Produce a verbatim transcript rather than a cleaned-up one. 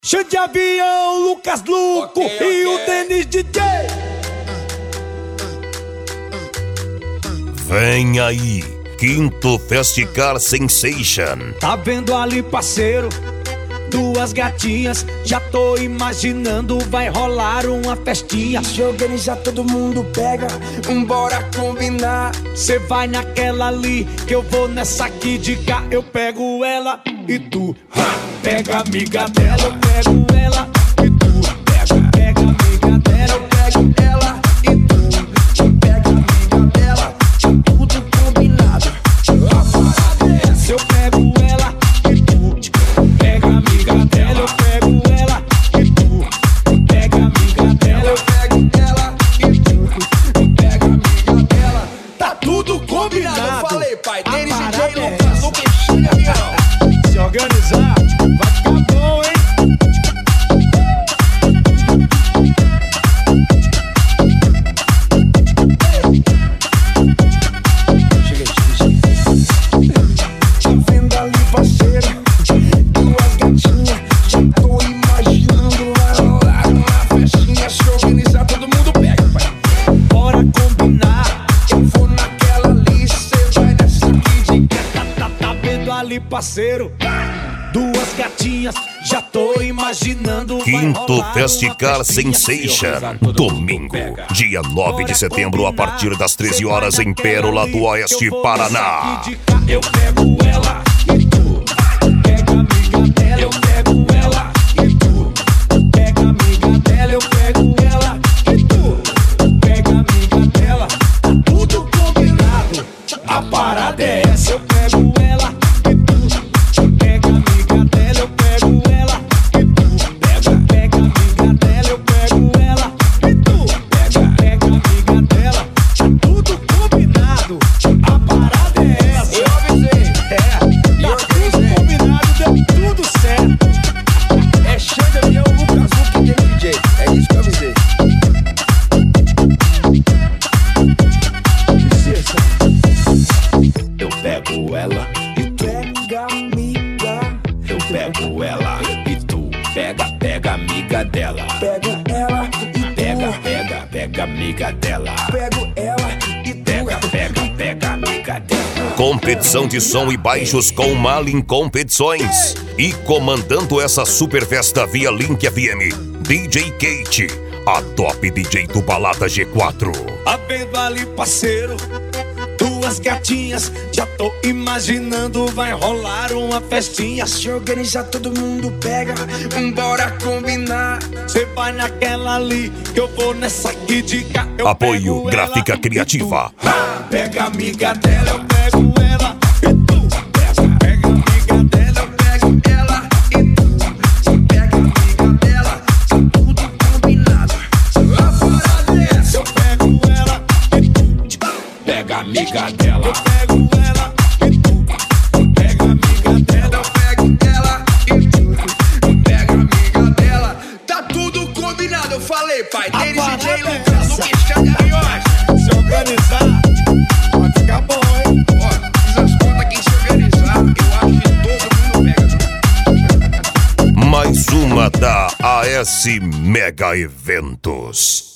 Xande Avião, Lucas Luco okay, e okay. o Denis D J. Vem aí, Quinto Festicar Sensation. Tá vendo ali, parceiro? Duas gatinhas, já tô imaginando, vai rolar uma festinha. Se organizar, todo mundo pega, bora combinar. Cê vai naquela ali, que eu vou nessa aqui de cá. Eu pego ela e tu ha, pega a amiga dela. Eu pego ela e tu pega, pega a amiga dela. Eu pego ela e tu pega a amiga dela. Tudo combinado. A parada é essa. Eu pego ela e tu pega a amiga dela. Eu pego ela e tu pega a amiga dela. Eu pego ela e tu pega a amiga dela. Tá tudo combinado. Eu falei, pai, A Denis D J, parada é Lucas, essa. Lucas, Xande Avião. Se organizar, vai ficar bom, hein? Tá vendo ali, parceiro? Duas gatinhas, já tô imaginando. Vai rolar uma festinha. Se organizar, todo mundo pega, pai. Bora combinar. Eu vou naquela ali, cê vai nessa aqui de cá. Tá, tá, tá vendo ali, parceiro? Duas gatinhas, já tô imaginando. vai Quinto rolar uma Festicar festinha. Sensation. Domingo, dia nove de setembro, a partir das treze horas, em Pérola do Oeste, Paraná. Eu pego ela e tu pega a amiga dela. Eu pego ela e tu pega a amiga dela. Eu pego ela e tu pega a amiga dela. Tá tudo combinado. A parada é essa. Eu pego ela e tu pega a amiga dela. Eu pego ela e tu pega, pega a amiga dela. Eu pego ela e tu pega, pega a amiga dela. Tá tudo combinado. A parada é essa. Eu avisei. É, tá tudo combinado, deu tudo certo. É Xande Avião, Lucas Luco e Denis D J. É isso que eu avisei. Eu pego ela e tu Pega amiga, eu pego ela e tu pega, pega a amiga dela. pega ela e Pega, tu. pega, pega a amiga dela. Pego ela e tu. Pega, pega, pega a amiga dela. Competição de som e baixos com Malin Competições. E comandando essa super festa via Link F M, D J Kate, a top D J do Balada G quatro. Tá vendo ali, parceiro? Duas gatinhas, já tô imaginando, vai rolar uma festinha. Se organizar, todo mundo pega, bora combinar. Cê vai naquela ali, que eu vou nessa aqui de cá. Eu Apoio pego Gráfica ela e tu Criativa. pega a amiga dela, eu pego ela e tu pega, pega a amiga dela. Eu pego ela e tu pega a amiga dela. Tá tudo combinado. A parada é essa. Eu pego ela e tu pega a amiga dela. Eu pego ela e tu pega a amiga dela. Eu pego ela e tu pega a amiga dela. Tá tudo combinado, eu falei, pai. A Denis D J, parada é Lucas essa. Luco e Xande Avião. Se organizar, vai ficar bom, hein? Ó, fiz as contas, quem se organizar, eu acho que todo mundo pega. Mais uma da A S Mega Eventos.